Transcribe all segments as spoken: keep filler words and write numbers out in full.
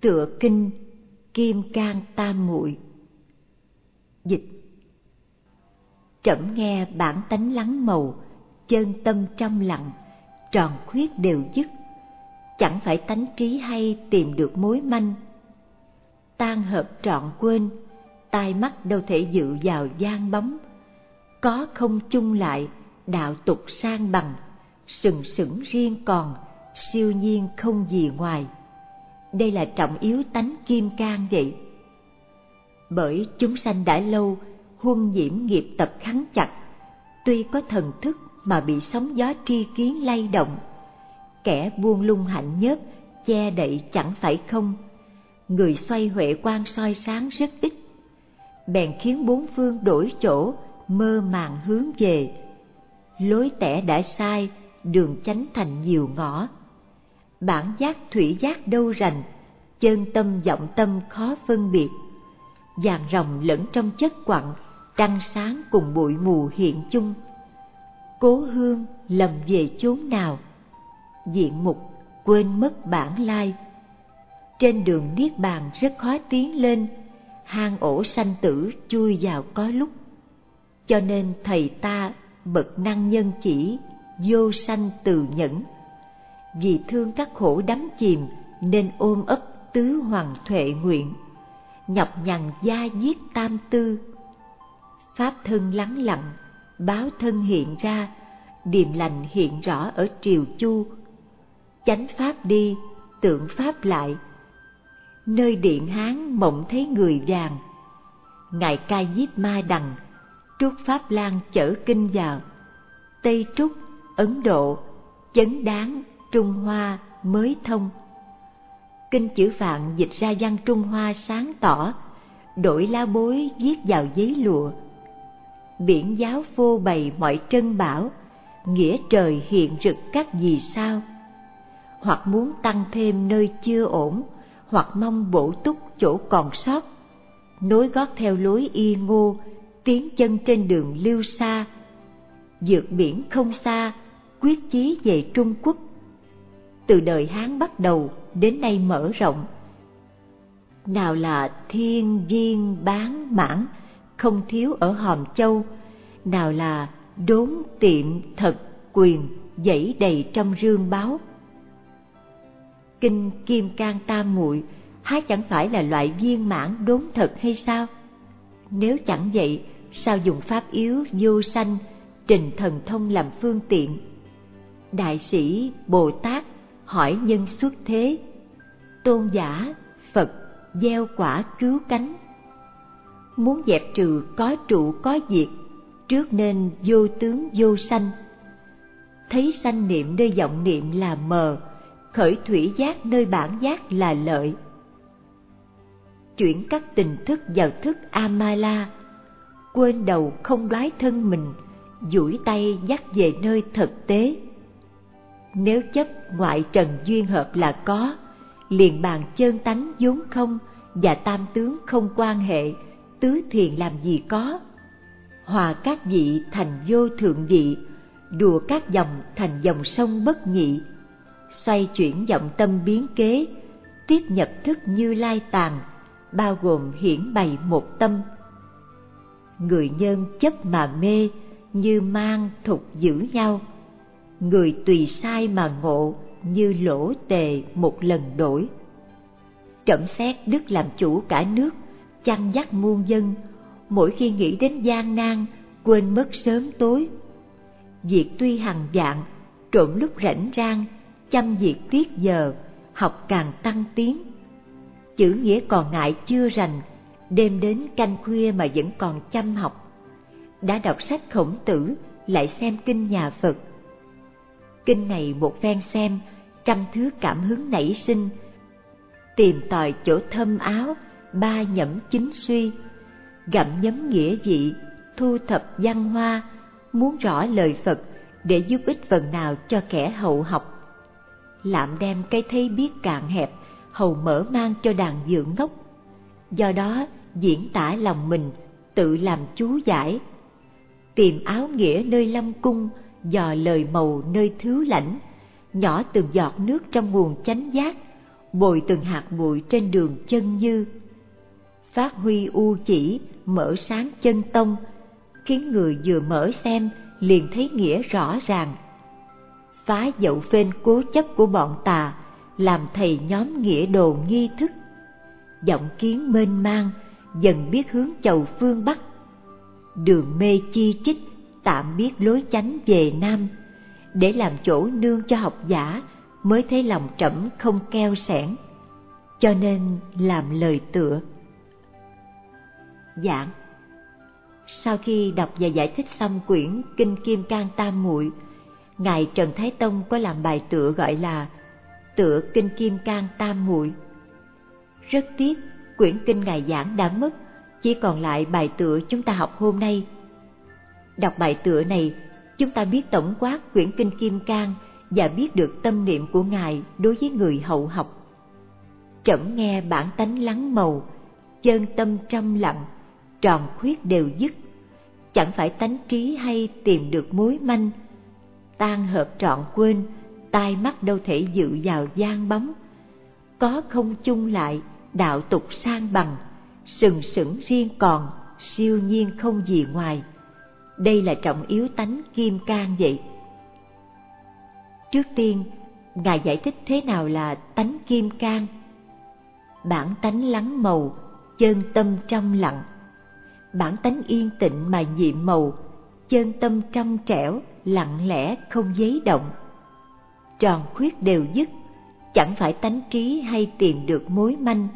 tựa kinh Kim Cang Tam Muội. Dịch: Trẫm nghe bản tánh lắng màu, chân tâm trong lặng, tròn khuyết đều dứt, chẳng phải tánh trí hay tìm được mối manh. Tan hợp trọn quên, tai mắt đâu thể dự vào gian bóng. Có không chung lại, đạo tục sang bằng, sừng sững riêng còn, siêu nhiên không gì ngoài. Đây là trọng yếu tánh kim cang vậy. Bởi chúng sanh đã lâu huân nhiễm nghiệp tập khắng chặt, tuy có thần thức mà bị sóng gió tri kiến lay động. Kẻ buông lung hạnh nhớp che đậy chẳng phải không, người xoay huệ quang soi sáng rất ít, bèn khiến bốn phương đổi chỗ, mơ màng hướng về. Lối tẻ đã sai, đường chánh thành nhiều ngõ. Bản giác thủy giác đâu rành, chân tâm vọng tâm khó phân biệt. Vàng ròng lẫn trong chất quặng, trăng sáng cùng bụi mù hiện chung. Cố hương lầm về chốn nào, diện mục quên mất bản lai. Trên đường niết bàn rất khó tiến lên, hang ổ sanh tử chui vào có lúc. Cho nên thầy ta bậc năng nhân chỉ, vô sanh từ nhẫn. Vì thương các khổ đắm chìm nên ôm ấp tứ hoàng thuệ nguyện, nhọc nhằn da diết tam tư. Pháp thân lắng lặng, báo thân hiện ra, điềm lành hiện rõ ở triều chu. Chánh pháp đi, tượng pháp lại, nơi điện Hán mộng thấy người vàng. Ngài Ca Diếp Ma Đằng, trút Pháp Lan chở kinh vào. Tây Trúc, Ấn Độ, Chấn Đáng, Trung Hoa mới thông. Kinh chữ Phạn dịch ra văn Trung Hoa sáng tỏ, đổi lá bối viết vào giấy lụa. Biển giáo phô bày mọi trân bảo, nghĩa trời hiện rực các vì sao. Hoặc muốn tăng thêm nơi chưa ổn, hoặc mong bổ túc chỗ còn sót. Nối gót theo lối y ngô, tiến chân trên đường lưu xa. Vượt biển không xa, quyết chí về Trung Quốc. Từ đời Hán bắt đầu đến nay mở rộng. Nào là thiên viên bán mãn, không thiếu ở Hòm Châu. Nào là đốn tiệm thật quyền, dãy đầy trong rương báo. Kinh Kim Cang Tam Muội há chẳng phải là loại viên mãn đốn thật hay sao? Nếu chẳng vậy, sao dùng pháp yếu vô sanh, trình thần thông làm phương tiện? Đại sĩ Bồ Tát hỏi nhân xuất thế, tôn giả Phật gieo quả cứu cánh. Muốn dẹp trừ có trụ có diệt, trước nên vô tướng vô sanh. Thấy sanh niệm nơi vọng niệm là mờ, khởi thủy giác nơi bản giác là lợi. Chuyển các tình thức vào thức Amala, quên đầu không đoái thân mình, duỗi tay dắt về nơi thực tế. Nếu chấp ngoại trần duyên hợp là có, liền bàn chân tánh vốn không và tam tướng không quan hệ, tứ thiền làm gì có. Hòa các vị thành vô thượng vị, đùa các dòng thành dòng sông bất nhị. Xoay chuyển vọng tâm biến kế, tiếp nhập thức Như Lai tàng, bao gồm hiển bày một tâm. Người nhân chấp mà mê, như mang thục giữ nhau. Người tùy sai mà ngộ, như lỗ tề một lần đổi. Trẫm xét đức làm chủ cả nước, chăn dắt muôn dân. Mỗi khi nghĩ đến gian nan, quên mất sớm tối. Việc tuy hằng vạn, trộm lúc rảnh rang, chăm việc tiết giờ, học càng tăng tiến. Chữ nghĩa còn ngại chưa rành, đêm đến canh khuya mà vẫn còn chăm học. Đã đọc sách Khổng Tử, lại xem kinh nhà Phật. Kinh này một phen xem, trăm thứ cảm hứng nảy sinh. Tìm tòi chỗ thâm áo, ba nhẩm chính suy. Gặm nhấm nghĩa vị, thu thập văn hoa, muốn rõ lời Phật để giúp ích phần nào cho kẻ hậu học. Lạm đem cái thấy biết cạn hẹp, hầu mở mang cho đàn dưỡng ngốc. Do đó diễn tả lòng mình, tự làm chú giải. Tìm áo nghĩa nơi lâm cung, dò lời màu nơi thiếu lãnh. Nhỏ từng giọt nước trong nguồn chánh giác, bồi từng hạt bụi trên đường chân như. Phát huy u chỉ, mở sáng chân tông, khiến người vừa mở xem liền thấy nghĩa rõ ràng. Phá dậu phên cố chấp của bọn tà, làm thầy nhóm nghĩa đồ nghi thức. Vọng kiến mênh mang, dần biết hướng chầu phương Bắc. Đường mê chi chích, tạm biết lối chánh về Nam. Để làm chỗ nương cho học giả, mới thấy lòng trẫm không keo sẻn, cho nên làm lời tựa. Giảng. Sau khi đọc và giải thích xong quyển Kinh Kim Cang Tam Muội, Ngài Trần Thái Tông có làm bài tựa gọi là Tựa Kinh Kim Cang Tam Muội. Rất tiếc, quyển kinh Ngài giảng đã mất, chỉ còn lại bài tựa chúng ta học hôm nay. Đọc bài tựa này, chúng ta biết tổng quát quyển Kinh Kim Cang và biết được tâm niệm của Ngài đối với người hậu học. Trẫm nghe bản tánh lắng màu, chân tâm trăm lặng, tròn khuyết đều dứt. Chẳng phải tánh trí hay tìm được mối manh, tan hợp trọn quên, tai mắt đâu thể dự vào gian bóng. Có không chung lại, đạo tục sang bằng, sừng sững riêng còn, siêu nhiên không gì ngoài. Đây là trọng yếu tánh kim cang vậy. Trước tiên, Ngài giải thích thế nào là tánh kim cang. Bản tánh lắng màu, chân tâm trong lặng. Bản tánh yên tịnh mà nhiệm màu, chân tâm trong trẻo, lặng lẽ không giấy động. Tròn khuyết đều dứt, chẳng phải tánh trí hay tìm được mối manh.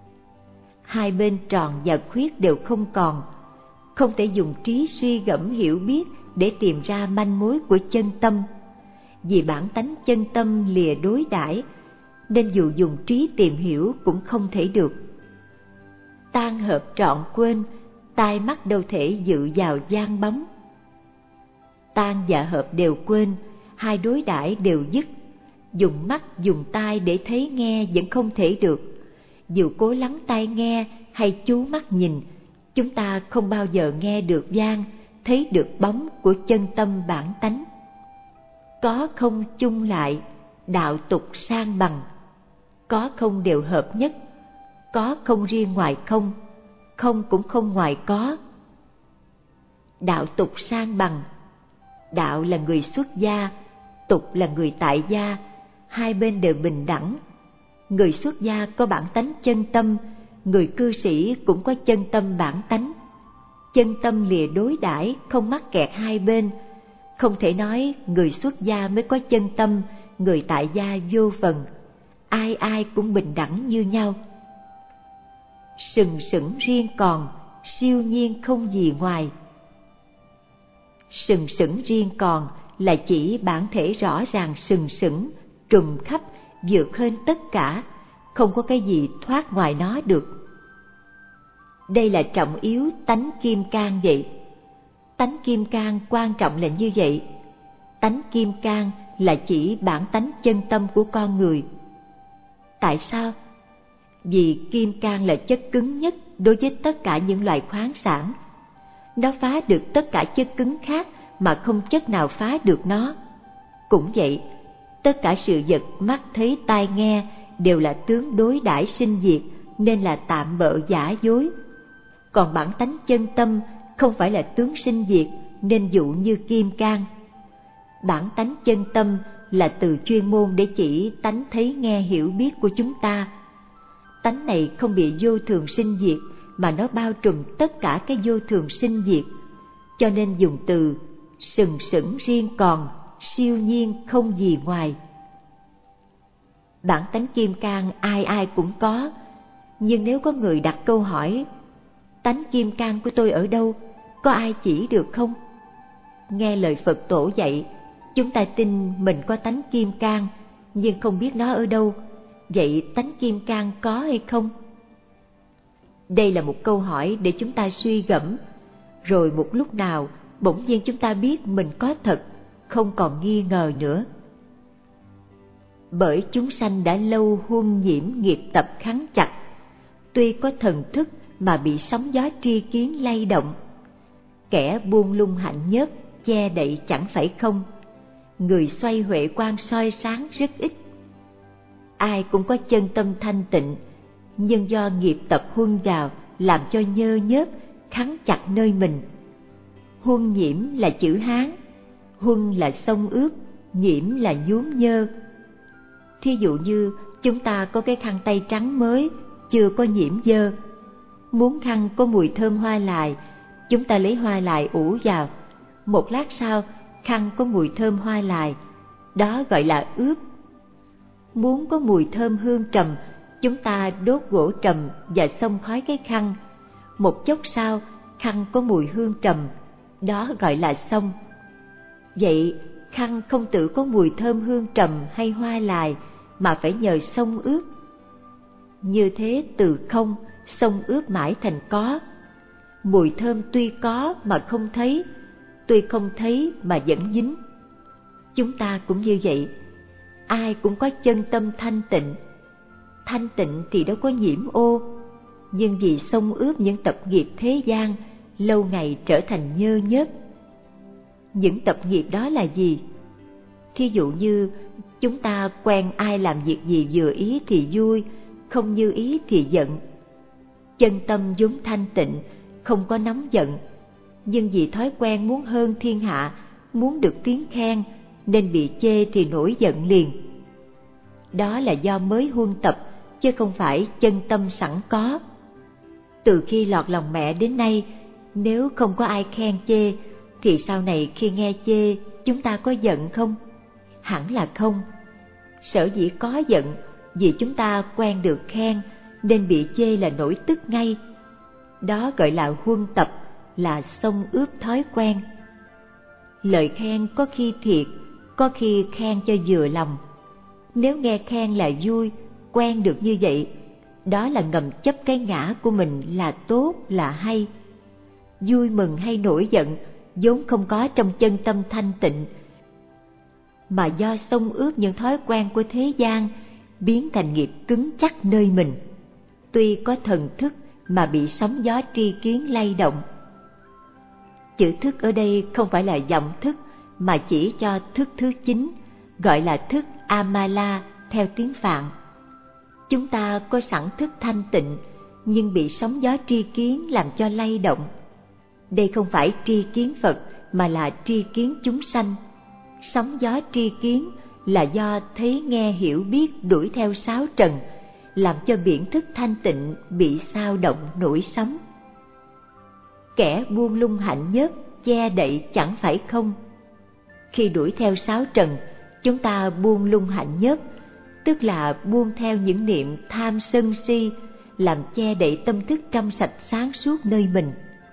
Hai bên tròn và khuyết đều không còn, không thể dùng trí suy gẫm hiểu biết để tìm ra manh mối của chân tâm. Vì bản tánh chân tâm lìa đối đãi, nên dù dùng trí tìm hiểu cũng không thể được. Tan hợp trọn quên, tai mắt đâu thể dự vào gian bóng. Tan và hợp đều quên, hai đối đãi đều dứt. Dùng mắt dùng tai để thấy nghe vẫn không thể được. Dù cố lắng tai nghe hay chú mắt nhìn, chúng ta không bao giờ nghe được vang, thấy được bóng của chân tâm bản tánh. Có không chung lại, đạo tục sang bằng. Có không đều hợp nhất, có không riêng ngoài không, không cũng không ngoài có. Đạo tục sang bằng. Đạo là người xuất gia, tục là người tại gia, hai bên đều bình đẳng. Người xuất gia có bản tánh chân tâm, người cư sĩ cũng có chân tâm bản tánh. Chân tâm lìa đối đãi, không mắc kẹt hai bên. Không thể nói người xuất gia mới có chân tâm, người tại gia vô phần. Ai ai cũng bình đẳng như nhau. Sừng sững riêng còn, siêu nhiên không gì ngoài. Sừng sững riêng còn là chỉ bản thể rõ ràng sừng sững, trùm khắp, vượt hơn tất cả, không có cái gì thoát ngoài nó được. Đây là trọng yếu tánh kim cang vậy. Tánh kim cang quan trọng là như vậy. Tánh kim cang là chỉ bản tánh chân tâm của con người. Tại sao? Vì kim cang là chất cứng nhất đối với tất cả những loại khoáng sản. Nó phá được tất cả chất cứng khác mà không chất nào phá được nó. Cũng vậy, tất cả sự vật mắt thấy tai nghe đều là tướng đối đãi sinh diệt, nên là tạm bợ giả dối. Còn bản tánh chân tâm không phải là tướng sinh diệt, nên dụ như kim cang. Bản tánh chân tâm là từ chuyên môn để chỉ tánh thấy nghe hiểu biết của chúng ta. Tánh này không bị vô thường sinh diệt, mà nó bao trùm tất cả cái vô thường sinh diệt, cho nên dùng từ sừng sững riêng còn, siêu nhiên không gì ngoài. Bản tánh kim cang ai ai cũng có, nhưng nếu có người đặt câu hỏi, tánh kim cang của tôi ở đâu, có ai chỉ được không? Nghe lời Phật tổ dạy, chúng ta tin mình có tánh kim cang, nhưng không biết nó ở đâu. Vậy tánh kim cang có hay không? Đây là một câu hỏi để chúng ta suy gẫm, rồi một lúc nào bỗng nhiên chúng ta biết mình có thật, không còn nghi ngờ nữa. Bởi chúng sanh đã lâu huân nhiễm nghiệp tập khắng chặt, tuy có thần thức mà bị sóng gió tri kiến lay động. Kẻ buông lung hạnh nhất che đậy chẳng phải không, người xoay huệ quang soi sáng rất ít. ai cũng có chân tâm thanh tịnh, nhưng do nghiệp tập huân vào làm cho nhơ nhớt, khắng chặt nơi mình. Huân nhiễm là chữ Hán, huân là xông ướp, nhiễm là nhuốm nhơ. Thí dụ như chúng ta có cái khăn tay trắng mới, chưa có nhiễm dơ. Muốn khăn có mùi thơm hoa lài, chúng ta lấy hoa lài ủ vào. Một lát sau, khăn có mùi thơm hoa lài, đó gọi là ướp. Muốn có mùi thơm hương trầm, chúng ta đốt gỗ trầm và xông khói cái khăn. Một chốc sau, khăn có mùi hương trầm, đó gọi là xông. Vậy, khăn không tự có mùi thơm hương trầm hay hoa lài, mà phải nhờ xông ướp. Như thế từ không, xông ướp mãi thành có. Mùi thơm tuy có mà không thấy, tuy không thấy mà vẫn dính. Chúng ta cũng như vậy, ai cũng có chân tâm thanh tịnh. Thanh tịnh thì đâu có nhiễm ô, nhưng vì xông ướp những tập nghiệp thế gian, lâu ngày trở thành nhơ nhớt. Những tập nghiệp đó là gì? Thí dụ như chúng ta quen ai làm việc gì vừa ý thì vui, không như ý thì giận. Chân tâm vốn thanh tịnh, không có nóng giận, nhưng vì thói quen muốn hơn thiên hạ, muốn được tiếng khen, nên bị chê thì nổi giận liền. Đó là do mới huân tập, chứ không phải chân tâm sẵn có. Từ khi lọt lòng mẹ đến nay, nếu không có ai khen chê, thì sau này khi nghe chê, chúng ta có giận không? Hẳn là không. Sở dĩ có giận, vì chúng ta quen được khen, nên bị chê là nổi tức ngay. Đó gọi là huân tập, là xông ướp thói quen. Lời khen có khi thiệt, có khi khen cho vừa lòng. Nếu nghe khen là vui, quen được như vậy, đó là ngầm chấp cái ngã của mình là tốt, là hay. Vui mừng hay nổi giận vốn không có trong chân tâm thanh tịnh, mà do xông ướp những thói quen của thế gian, biến thành nghiệp cứng chắc nơi mình. Tuy có thần thức mà bị sóng gió tri kiến lay động. Chữ thức ở đây không phải là vọng thức, mà chỉ cho thức thứ chín, gọi là thức Amala theo tiếng Phạn. Chúng ta có sẵn thức thanh tịnh, nhưng bị sóng gió tri kiến làm cho lay động. Đây không phải tri kiến Phật, mà là tri kiến chúng sanh. Sóng gió tri kiến là do thấy nghe hiểu biết đuổi theo sáu trần, làm cho biển thức thanh tịnh bị xao động nổi sóng. Kẻ buông lung hạnh nhất, che đậy chẳng phải không. Khi đuổi theo sáu trần, chúng ta buông lung hạnh nhất, tức là buông theo những niệm tham sân si, làm che đậy tâm thức trong sạch sáng suốt nơi mình.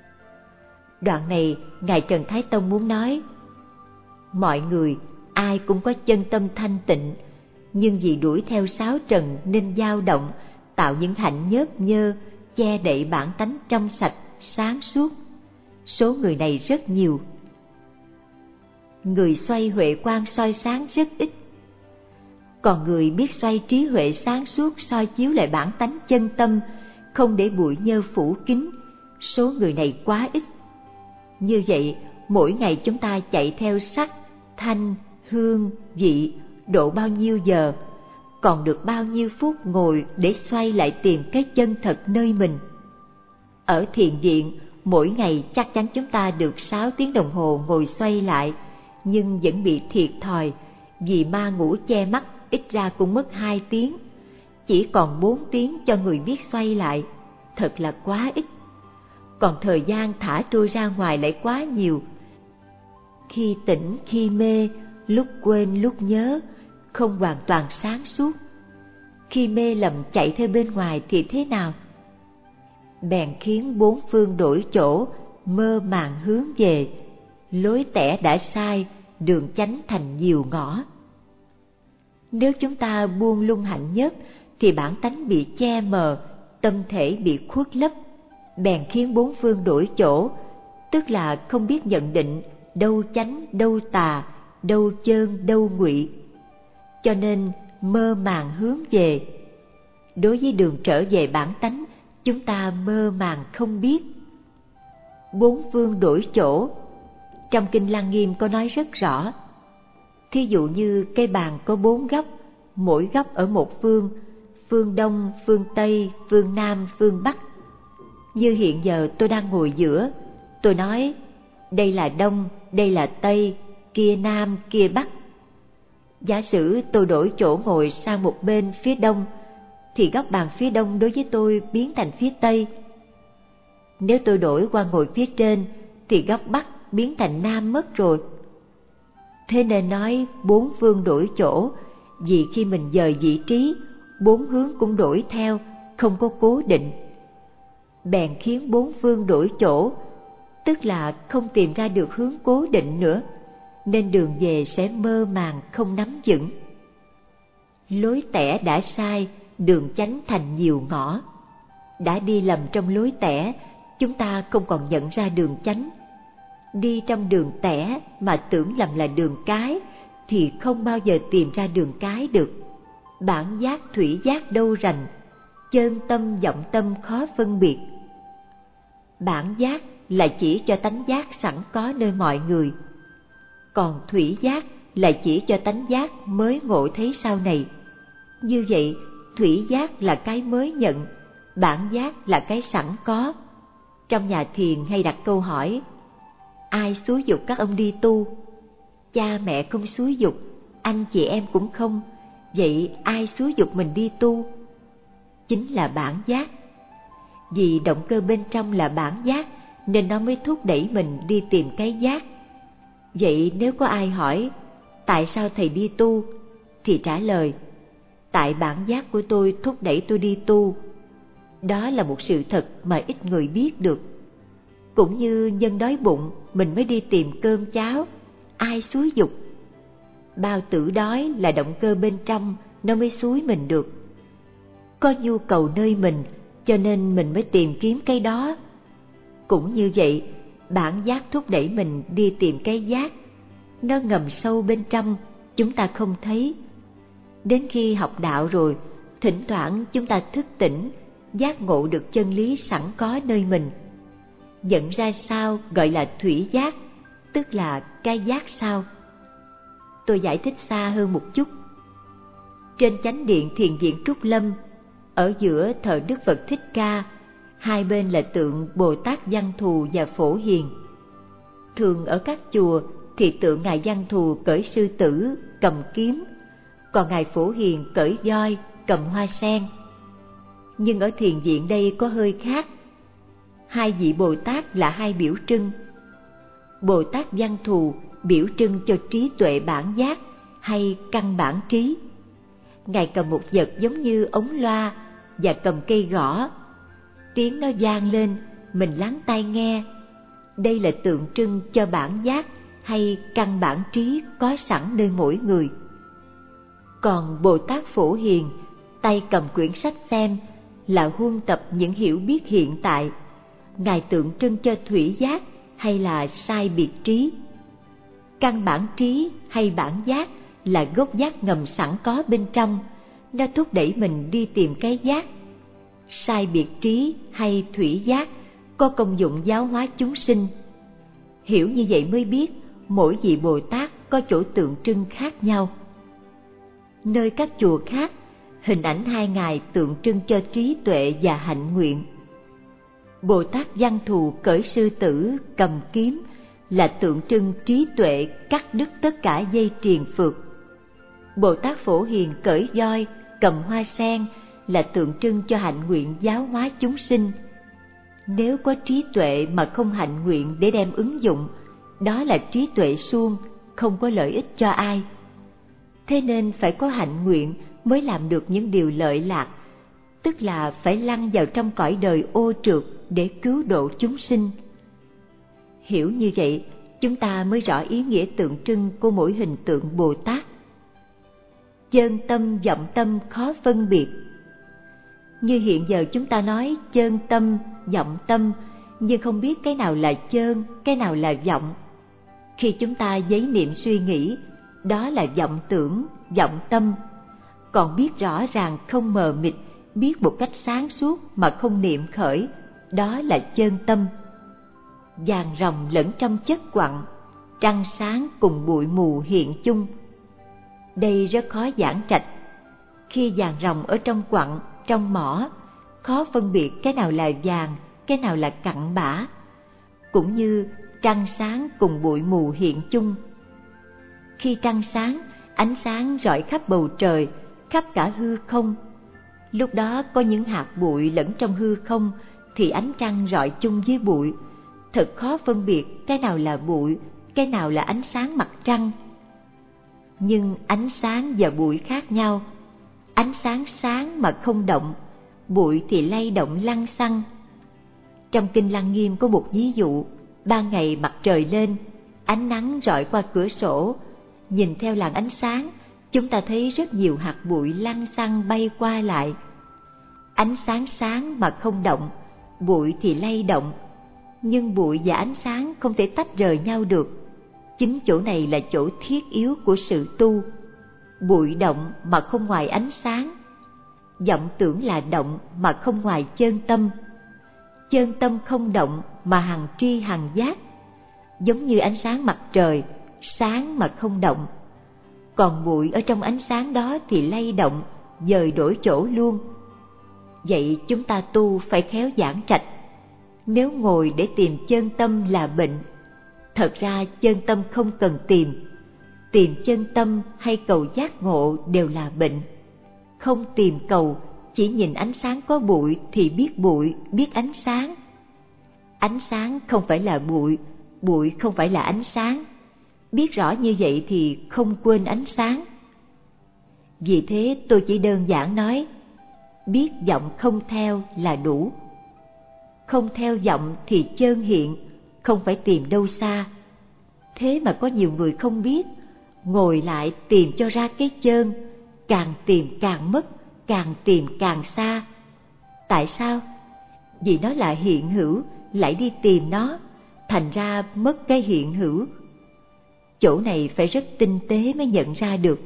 Đoạn này, Ngài Trần Thái Tông muốn nói, mọi người, ai cũng có chân tâm thanh tịnh, nhưng vì đuổi theo sáu trần nên dao động, tạo những hạnh nhớp nhơ, che đậy bản tánh trong sạch, sáng suốt. Số người này rất nhiều. Người xoay huệ quang soi sáng rất ít. Còn người biết xoay trí huệ sáng suốt soi chiếu lại bản tánh chân tâm, không để bụi nhơ phủ kín, số người này quá ít. Như vậy, mỗi ngày chúng ta chạy theo sắc, thanh, hương, vị, độ bao nhiêu giờ, còn được bao nhiêu phút ngồi để xoay lại tìm cái chân thật nơi mình. Ở thiền viện, mỗi ngày chắc chắn chúng ta được sáu tiếng đồng hồ ngồi xoay lại, nhưng vẫn bị thiệt thòi, vì ma ngủ che mắt ít ra cũng mất hai tiếng, chỉ còn bốn tiếng cho người biết xoay lại, thật là quá ít. Còn thời gian thả trôi ra ngoài lại quá nhiều. Khi tỉnh khi mê, lúc quên lúc nhớ, không hoàn toàn sáng suốt. Khi mê lầm chạy theo bên ngoài thì thế nào? Bèn khiến bốn phương đổi chỗ, mơ màng hướng về, lối tẻ đã sai, đường chánh thành nhiều ngõ. Nếu chúng ta buông lung hạnh nhất, thì bản tánh bị che mờ, tâm thể bị khuất lấp, bèn khiến bốn phương đổi chỗ, tức là không biết nhận định đâu chánh đâu tà, đâu chơn đâu ngụy, cho nên mơ màng hướng về. Đối với đường trở về bản tánh, chúng ta mơ màng không biết. Bốn phương đổi chỗ, trong Kinh Lăng Nghiêm có nói rất rõ. Thí dụ như cây bàn có bốn góc, mỗi góc ở một phương, phương Đông, phương Tây, phương Nam, phương Bắc. Như hiện giờ tôi đang ngồi giữa, tôi nói đây là Đông, đây là Tây, kia Nam, kia Bắc. Giả sử tôi đổi chỗ ngồi sang một bên phía Đông, thì góc bàn phía Đông đối với tôi biến thành phía Tây. Nếu tôi đổi qua ngồi phía trên, thì góc Bắc biến thành Nam mất rồi. Thế nên nói bốn phương đổi chỗ, vì khi mình dời vị trí, bốn hướng cũng đổi theo, không có cố định. Bèn khiến bốn phương đổi chỗ, tức là không tìm ra được hướng cố định nữa, nên đường về sẽ mơ màng không nắm vững. Lối tẻ đã sai, đường chánh thành nhiều ngõ. Đã đi lầm trong lối tẻ, chúng ta không còn nhận ra đường chánh. Đi trong đường tẻ mà tưởng lầm là đường cái, thì không bao giờ tìm ra đường cái được. Bản giác thủy giác đâu rành, chơn tâm vọng tâm khó phân biệt. Bản giác là chỉ cho tánh giác sẵn có nơi mọi người, còn thủy giác là chỉ cho tánh giác mới ngộ thấy sau này. Như vậy, thủy giác là cái mới nhận, bản giác là cái sẵn có. Trong nhà thiền hay đặt câu hỏi: ai xúi giục các ông đi tu? Cha mẹ không xúi giục, anh chị em cũng không. Vậy ai xúi giục mình đi tu? Chính là bản giác. Vì động cơ bên trong là bản giác, nên nó mới thúc đẩy mình đi tìm cái giác. Vậy nếu có ai hỏi tại sao thầy đi tu, thì trả lời: tại bản giác của tôi thúc đẩy tôi đi tu. Đó là một sự thật mà ít người biết được. Cũng như nhân đói bụng mình mới đi tìm cơm cháo, ai xúi giục? Bao tử đói là động cơ bên trong, nó mới xúi mình được. Có nhu cầu nơi mình, cho nên mình mới tìm kiếm cái đó. Cũng như vậy, bản giác thúc đẩy mình đi tìm cái giác. Nó ngầm sâu bên trong, chúng ta không thấy. Đến khi học đạo rồi, thỉnh thoảng chúng ta thức tỉnh, giác ngộ được chân lý sẵn có nơi mình. Nhận ra sao gọi là thủy giác, tức là cái giác sao. Tôi giải thích xa hơn một chút. Trên chánh điện thiền viện Trúc Lâm, ở giữa thờ Đức Phật Thích Ca, hai bên là tượng Bồ Tát Văn Thù và Phổ Hiền. Thường ở các chùa thì tượng Ngài Văn Thù cởi sư tử, cầm kiếm, còn Ngài Phổ Hiền cởi voi, cầm hoa sen. Nhưng ở thiền viện đây có hơi khác. Hai vị Bồ Tát là hai biểu trưng. Bồ Tát Văn Thù biểu trưng cho trí tuệ bản giác hay căn bản trí. Ngài cầm một vật giống như ống loa và cầm cây gõ. Tiếng nó vang lên, mình lắng tai nghe. Đây là tượng trưng cho bản giác hay căn bản trí có sẵn nơi mỗi người. Còn Bồ Tát Phổ Hiền, tay cầm quyển sách xem, là huân tập những hiểu biết hiện tại. Ngài tượng trưng cho thủy giác hay là sai biệt trí. Căn bản trí hay bản giác là gốc giác ngầm sẵn có bên trong, nó thúc đẩy mình đi tìm cái giác. Sai biệt trí hay thủy giác có công dụng giáo hóa chúng sinh. Hiểu như vậy mới biết mỗi vị Bồ Tát có chỗ tượng trưng khác nhau. Nơi các chùa khác, hình ảnh hai ngài tượng trưng cho trí tuệ và hạnh nguyện. Bồ Tát Văn Thù cởi sư tử, cầm kiếm là tượng trưng trí tuệ cắt đứt tất cả dây triền phược. Bồ Tát Phổ Hiền cởi voi, cầm hoa sen là tượng trưng cho hạnh nguyện giáo hóa chúng sinh. Nếu có trí tuệ mà không hạnh nguyện để đem ứng dụng, đó là trí tuệ suông, không có lợi ích cho ai. Thế nên phải có hạnh nguyện mới làm được những điều lợi lạc, tức là phải lăn vào trong cõi đời ô trượt để cứu độ chúng sinh. Hiểu như vậy, chúng ta mới rõ ý nghĩa tượng trưng của mỗi hình tượng Bồ Tát. Chơn tâm vọng tâm khó phân biệt. Như hiện giờ chúng ta nói chơn tâm, vọng tâm, nhưng không biết cái nào là chơn, cái nào là vọng. Khi chúng ta giấy niệm suy nghĩ, đó là vọng tưởng, vọng tâm. Còn biết rõ ràng không mờ mịt, biết một cách sáng suốt mà không niệm khởi, đó là chơn tâm. Vàng ròng lẫn trong chất quặng, trăng sáng cùng bụi mù hiện chung. Đây rất khó giảng trạch, Khi vàng ròng ở trong quặng, trong mỏ, khó phân biệt cái nào là vàng, cái nào là cặn bã. Cũng như trăng sáng cùng bụi mù hiện chung. Khi trăng sáng, ánh sáng rọi khắp bầu trời, khắp cả hư không. Lúc đó có những hạt bụi lẫn trong hư không thì ánh trăng rọi chung với bụi. Thật khó phân biệt cái nào là bụi, cái nào là ánh sáng mặt trăng. Nhưng ánh sáng và bụi khác nhau. Ánh sáng sáng mà không động, bụi thì lay động lăng xăng. Trong Kinh Lăng Nghiêm có một ví dụ, ban ngày mặt trời lên, ánh nắng rọi qua cửa sổ, nhìn theo làn ánh sáng, chúng ta thấy rất nhiều hạt bụi lăng xăng bay qua lại. Ánh sáng sáng mà không động, bụi thì lay động, nhưng bụi và ánh sáng không thể tách rời nhau được. Chính chỗ này là chỗ thiết yếu của sự tu. Bụi động mà không ngoài ánh sáng, vọng tưởng là động mà không ngoài chân tâm. Chân tâm không động mà hằng tri hằng giác. Giống như ánh sáng mặt trời, sáng mà không động. Còn bụi ở trong ánh sáng đó thì lay động, dời đổi chỗ luôn. Vậy chúng ta tu phải khéo giảng trạch. Nếu ngồi để tìm chân tâm là bệnh. Thật ra chân tâm không cần tìm. Tìm chân tâm hay cầu giác ngộ đều là bệnh. Không tìm cầu, chỉ nhìn ánh sáng có bụi thì biết bụi, biết ánh sáng. Ánh sáng không phải là bụi, bụi không phải là ánh sáng. Biết rõ như vậy thì không quên ánh sáng. Vì thế tôi chỉ đơn giản nói, biết vọng không theo là đủ. Không theo vọng thì chơn hiện, không phải tìm đâu xa. Thế mà có nhiều người không biết, ngồi lại tìm cho ra cái chơn, càng tìm càng mất, càng tìm càng xa. Tại sao? Vì nó là hiện hữu, lại đi tìm nó, thành ra mất cái hiện hữu. Chỗ này phải rất tinh tế mới nhận ra được.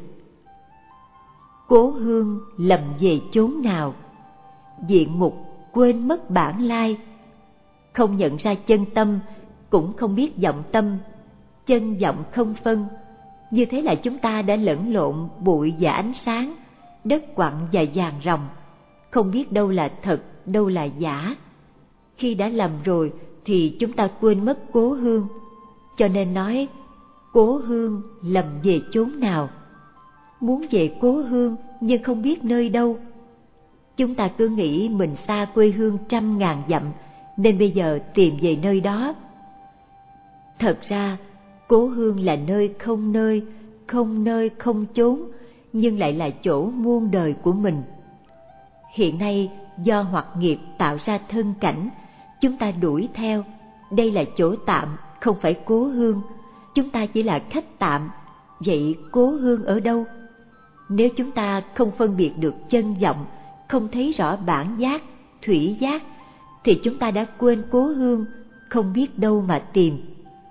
Cố hương lầm về chốn nào, diện mục quên mất bản lai. Không nhận ra chân tâm, cũng không biết vọng tâm, chân vọng không phân. Như thế là chúng ta đã lẫn lộn bụi và ánh sáng, đất quặng và vàng ròng, không biết đâu là thật, đâu là giả. Khi đã lầm rồi thì chúng ta quên mất cố hương. Cho nên nói, cố hương lầm về chốn nào. Muốn về cố hương nhưng không biết nơi đâu. Chúng ta cứ nghĩ mình xa quê hương trăm ngàn dặm, nên bây giờ tìm về nơi đó. Thật ra, cố hương là nơi không nơi, không nơi không chốn, nhưng lại là chỗ muôn đời của mình. Hiện nay, do hoặc nghiệp tạo ra thân cảnh, chúng ta đuổi theo. Đây là chỗ tạm, không phải cố hương. Chúng ta chỉ là khách tạm. Vậy cố hương ở đâu? Nếu chúng ta không phân biệt được chân vọng, không thấy rõ bản giác, thủy giác, thì chúng ta đã quên cố hương, không biết đâu mà tìm.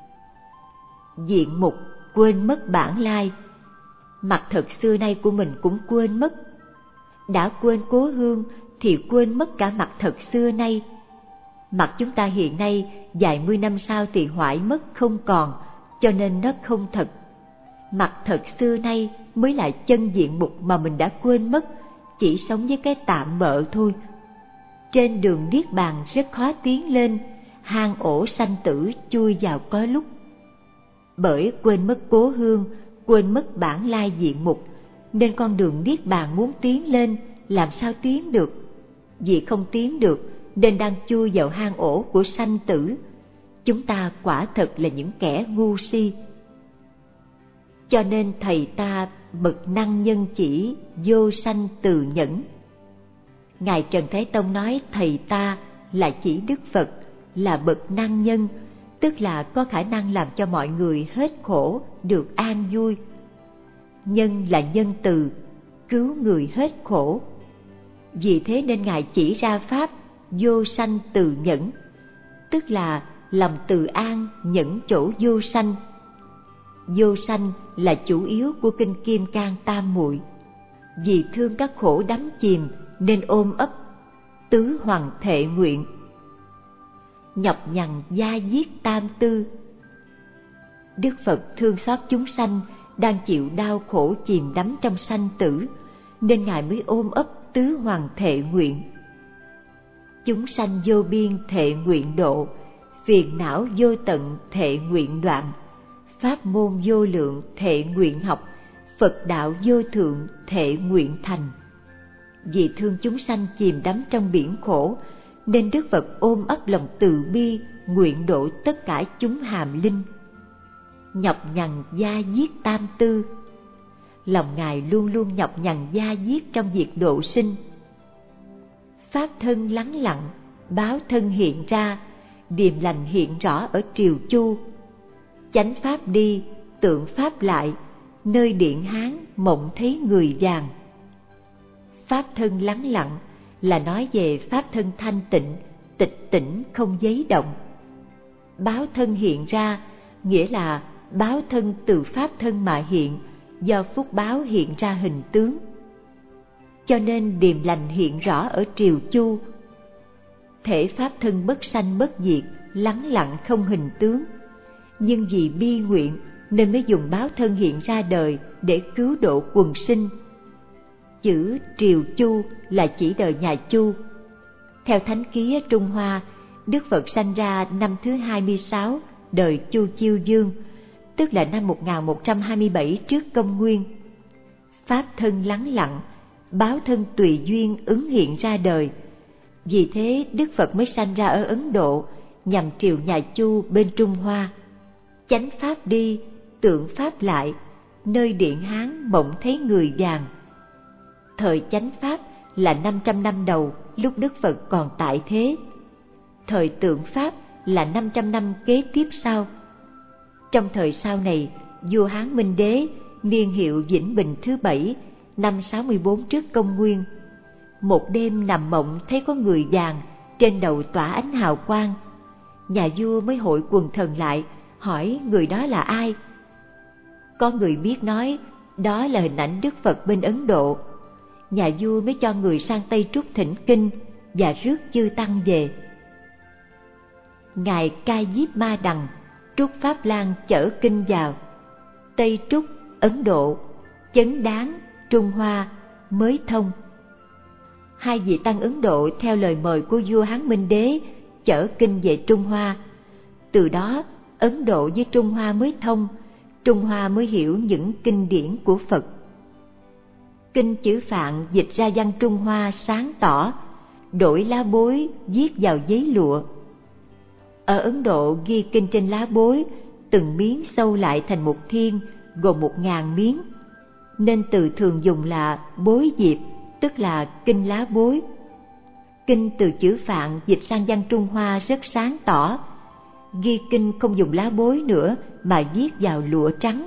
Diện mục quên mất bản lai. Mặt thật xưa nay của mình cũng quên mất. Đã quên cố hương thì quên mất cả mặt thật xưa nay. Mặt chúng ta hiện nay vài mươi năm sau thì hoại mất không còn, cho nên nó không thật. Mặt thật xưa nay mới là chân diện mục mà mình đã quên mất, chỉ sống với cái tạm bợ thôi. Trên đường niết bàn rất khó tiến lên, hang ổ sanh tử chui vào có lúc. Bởi quên mất cố hương, quên mất bản lai diện mục, nên con đường niết bàn muốn tiến lên làm sao tiến được. Vì không tiến được nên đang chui vào hang ổ của sanh tử. Chúng ta quả thật là những kẻ ngu si. Cho nên thầy ta bậc năng nhân chỉ, vô sanh từ nhẫn. Ngài Trần Thái Tông nói thầy ta là chỉ Đức Phật, là bậc năng nhân, tức là có khả năng làm cho mọi người hết khổ, được an vui. Nhân là nhân từ, cứu người hết khổ. Vì thế nên Ngài chỉ ra pháp vô sanh từ nhẫn, tức là lòng từ an nhẫn chỗ vô sanh. Vô sanh là chủ yếu của kinh Kim Cang Tam Muội. Vì thương các khổ đắm chìm nên ôm ấp tứ hoàng thệ nguyện. Nhọc nhằn gia giết tam tư. Đức Phật thương xót chúng sanh đang chịu đau khổ chìm đắm trong sanh tử, nên Ngài mới ôm ấp tứ hoàng thệ nguyện. Chúng sanh vô biên thệ nguyện độ, phiền não vô tận thệ nguyện đoạn, pháp môn vô lượng thệ nguyện học, Phật đạo vô thượng thệ nguyện thành. Vì thương chúng sanh chìm đắm trong biển khổ, nên Đức Phật ôm ấp lòng từ bi, nguyện độ tất cả chúng hàm linh. Nhọc nhằn da diết tam tư, lòng Ngài luôn luôn nhọc nhằn da diết trong việc độ sinh. Pháp thân lắng lặng, báo thân hiện ra, điềm lành hiện rõ ở triều chu. Chánh pháp đi, tượng pháp lại, nơi điện Hán mộng thấy người vàng. Pháp thân lắng lặng là nói về pháp thân thanh tịnh, tịch tỉnh không giấy động. Báo thân hiện ra nghĩa là báo thân từ pháp thân mà hiện, do phúc báo hiện ra hình tướng. Cho nên điềm lành hiện rõ ở triều chu. Thể pháp thân bất sanh bất diệt, lắng lặng không hình tướng. Nhưng vì bi nguyện nên mới dùng báo thân hiện ra đời để cứu độ quần sinh. Chữ triều chu là chỉ đời nhà Chu. Theo Thánh Ký Trung Hoa, Đức Phật sanh ra năm thứ hai mươi sáu đời Chu Chiêu Dương, tức là năm một nghìn một trăm hai mươi bảy trước công nguyên. Pháp thân lắng lặng, báo thân tùy duyên ứng hiện ra đời. Vì thế Đức Phật mới sanh ra ở Ấn Độ, nhằm triều nhà Chu bên Trung Hoa. Chánh pháp đi, tượng pháp lại, nơi điện Hán mộng thấy người vàng. Thời chánh pháp là năm trăm năm đầu lúc Đức Phật còn tại thế. Thời tượng pháp là năm trăm năm kế tiếp sau. Trong thời sau này, vua Hán Minh Đế niên hiệu Vĩnh Bình thứ bảy, năm sáu mươi bốn trước công nguyên, một đêm nằm mộng thấy có người vàng, trên đầu tỏa ánh hào quang. Nhà vua mới hội quần thần lại, hỏi người đó là ai. Có người biết nói đó là hình ảnh Đức Phật bên Ấn Độ. Nhà vua mới cho người sang Tây Trúc thỉnh kinh và rước chư tăng về. Ngài Ca Diếp Ma Đằng, Trúc Pháp Lan chở kinh vào. Tây Trúc, Ấn Độ, Chấn Đáng, Trung Hoa mới thông. Hai vị tăng Ấn Độ theo lời mời của vua Hán Minh Đế chở kinh về Trung Hoa. Từ đó Ấn Độ với Trung Hoa mới thông, Trung Hoa mới hiểu những kinh điển của Phật. Kinh chữ Phạn dịch ra văn Trung Hoa sáng tỏ, đổi lá bối viết vào giấy lụa. Ở Ấn Độ ghi kinh trên lá bối, từng miếng sâu lại thành một thiên, gồm một ngàn miếng, nên từ thường dùng là bối diệp, tức là kinh lá bối. Kinh từ chữ Phạn dịch sang văn Trung Hoa rất sáng tỏ, ghi kinh không dùng lá bối nữa mà viết vào lụa trắng.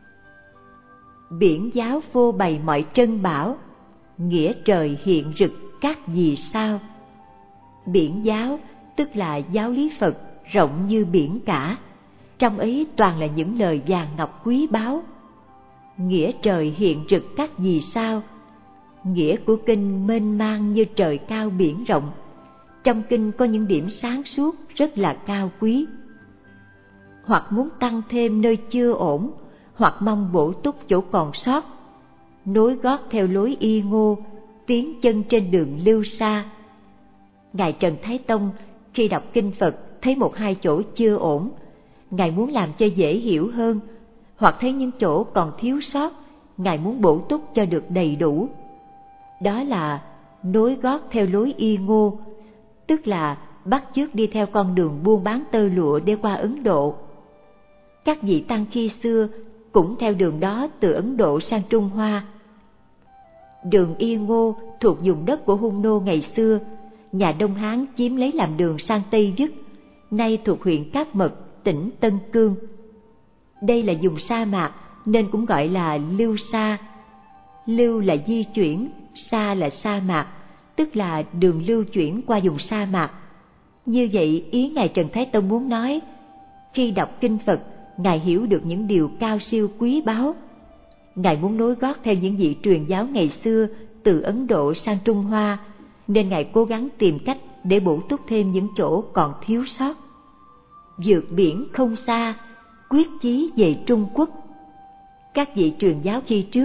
Biển giáo phô bày mọi trân bảo, nghĩa trời hiện rực các vì sao. Biển giáo tức là giáo lý Phật rộng như biển cả, trong ấy toàn là những lời vàng ngọc quý báu. Nghĩa trời hiện rực các vì sao, nghĩa của kinh mênh mang như trời cao biển rộng. Trong kinh có những điểm sáng suốt rất là cao quý. Hoặc muốn tăng thêm nơi chưa ổn, hoặc mong bổ túc chỗ còn sót, nối gót theo lối y ngô, tiến chân trên đường lưu xa. Ngài Trần Thái Tông khi đọc kinh Phật thấy một hai chỗ chưa ổn, Ngài muốn làm cho dễ hiểu hơn, hoặc thấy những chỗ còn thiếu sót, Ngài muốn bổ túc cho được đầy đủ. Đó là nối gót theo lối y ngô, tức là bắt chước đi theo con đường buôn bán tơ lụa để qua Ấn Độ. Các vị tăng khi xưa cũng theo đường đó từ Ấn Độ sang Trung Hoa. Đường Y Ngô thuộc vùng đất của Hung Nô ngày xưa, nhà Đông Hán chiếm lấy làm đường sang Tây Dứt, nay thuộc huyện Cáp Mật, tỉnh Tân Cương. Đây là vùng sa mạc nên cũng gọi là lưu sa. Lưu là di chuyển, sa là sa mạc, tức là đường lưu chuyển qua vùng sa mạc. Như vậy ý Ngài Trần Thái Tông muốn nói, khi đọc kinh Phật, Ngài hiểu được những điều cao siêu quý báu. Ngài muốn nối gót theo những vị truyền giáo ngày xưa từ Ấn Độ sang Trung Hoa, nên Ngài cố gắng tìm cách để bổ túc thêm những chỗ còn thiếu sót. Vượt biển không xa, quyết chí về Trung Quốc. Các vị truyền giáo khi trước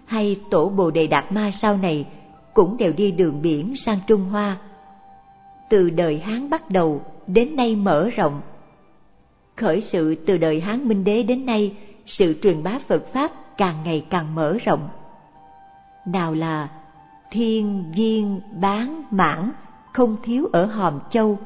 hay tổ Bồ Đề Đạt Ma sau này cũng đều đi đường biển sang Trung Hoa. Từ đời Hán bắt đầu đến nay mở rộng. Khởi sự từ đời Hán Minh Đế đến nay, sự truyền bá Phật Pháp càng ngày càng mở rộng. Nào là thiên, viên, bán, mãn không thiếu ở Hòm Châu.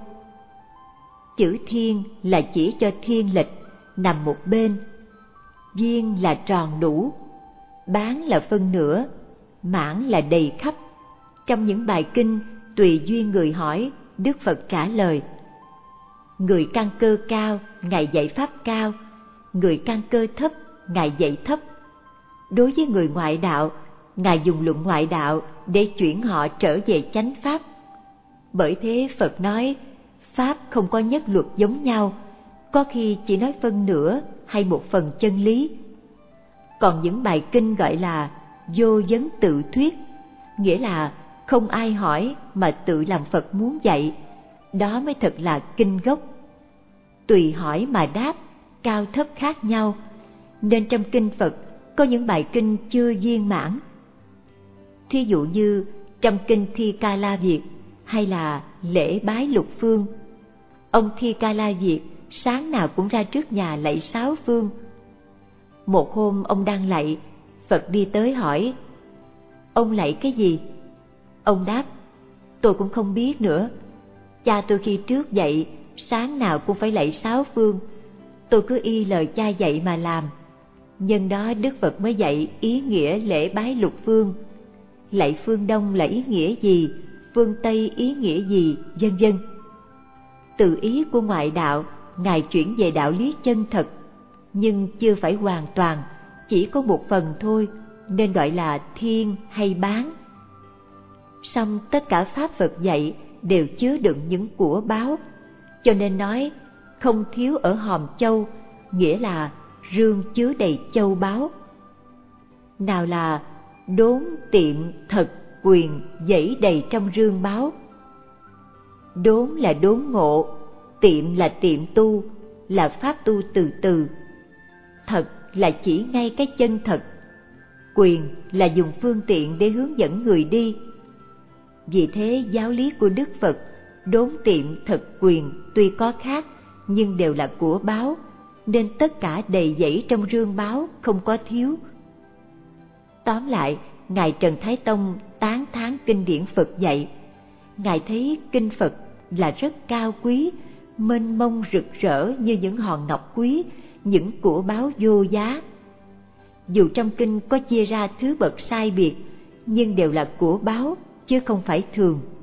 Chữ thiên là chỉ cho thiên lịch nằm một bên, viên là tròn đủ, bán là phân nửa, mãn là đầy khắp. Trong những bài kinh tùy duyên người hỏi, Đức Phật trả lời. Người căn cơ cao, Ngài dạy pháp cao; người căn cơ thấp, Ngài dạy thấp. Đối với người ngoại đạo, Ngài dùng luận ngoại đạo để chuyển họ trở về chánh pháp. Bởi thế Phật nói, pháp không có nhất luật giống nhau, có khi chỉ nói phân nửa hay một phần chân lý. Còn những bài kinh gọi là vô vấn tự thuyết, nghĩa là không ai hỏi mà tự làm Phật muốn dạy, đó mới thật là kinh gốc. Tùy hỏi mà đáp, cao thấp khác nhau, nên trong kinh Phật có những bài kinh chưa viên mãn. Thí dụ như trong kinh Thi Ca La Việt hay là lễ bái lục phương, ông Thi Ca La Việt sáng nào cũng ra trước nhà lạy sáu phương. Một hôm ông đang lạy, Phật đi tới hỏi, ông lạy cái gì? Ông đáp, tôi cũng không biết nữa. Cha tôi khi trước dạy, sáng nào cũng phải lạy sáu phương, tôi cứ y lời cha dạy mà làm. Nhân đó Đức Phật mới dạy ý nghĩa lễ bái lục phương. Lạy phương Đông là ý nghĩa gì, phương Tây ý nghĩa gì, vân vân. Từ ý của ngoại đạo, Ngài chuyển về đạo lý chân thật, nhưng chưa phải hoàn toàn, chỉ có một phần thôi, nên gọi là thiên hay bán. Song tất cả pháp Phật dạy đều chứa đựng những của báu, cho nên nói không thiếu ở Hòm Châu, nghĩa là rương chứa đầy châu báu. Nào là đốn tiệm thật quyền dẫy đầy trong rương báu. Đốn là đốn ngộ, tiệm là tiệm tu, là pháp tu từ từ. Thật là chỉ ngay cái chân thật, quyền là dùng phương tiện để hướng dẫn người đi. Vì thế giáo lý của Đức Phật, đốn tiệm thật quyền tuy có khác nhưng đều là của báu, nên tất cả đầy dẫy trong rương báu, không có thiếu. Tóm lại, Ngài Trần Thái Tông tán thán kinh điển Phật dạy. Ngài thấy kinh Phật là rất cao quý, mênh mông rực rỡ như những hòn ngọc quý, những của báu vô giá. Dù trong kinh có chia ra thứ bậc sai biệt, nhưng đều là của báu chứ không phải thường.